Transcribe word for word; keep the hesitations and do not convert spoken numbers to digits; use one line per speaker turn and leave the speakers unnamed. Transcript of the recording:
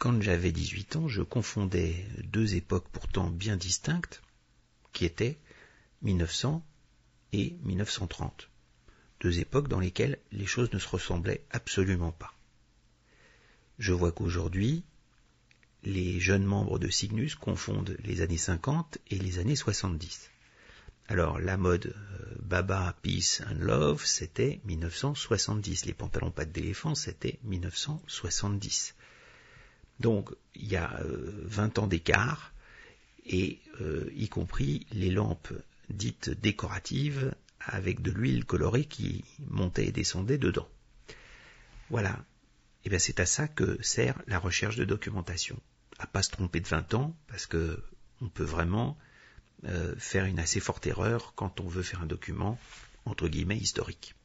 quand j'avais dix-huit ans, je confondais deux époques pourtant bien distinctes, qui étaient mille neuf cents et mille neuf cent trente. Deux époques dans lesquelles les choses ne se ressemblaient absolument pas. Je vois qu'aujourd'hui, les jeunes membres de Cygnus confondent les années cinquante et les années soixante-dix. Alors, la mode euh, Baba, Peace and Love, c'était mille neuf cent soixante-dix. Les pantalons pattes d'éléphant, c'était mille neuf cent soixante-dix. Donc, il y a euh, vingt ans d'écart, et euh, y compris les lampes dites décoratives avec de l'huile colorée qui montait et descendait dedans. Voilà. Et bien, c'est à ça que sert la recherche de documentation. À pas se tromper de vingt ans, parce que on peut vraiment euh, faire une assez forte erreur quand on veut faire un document, entre guillemets, historique.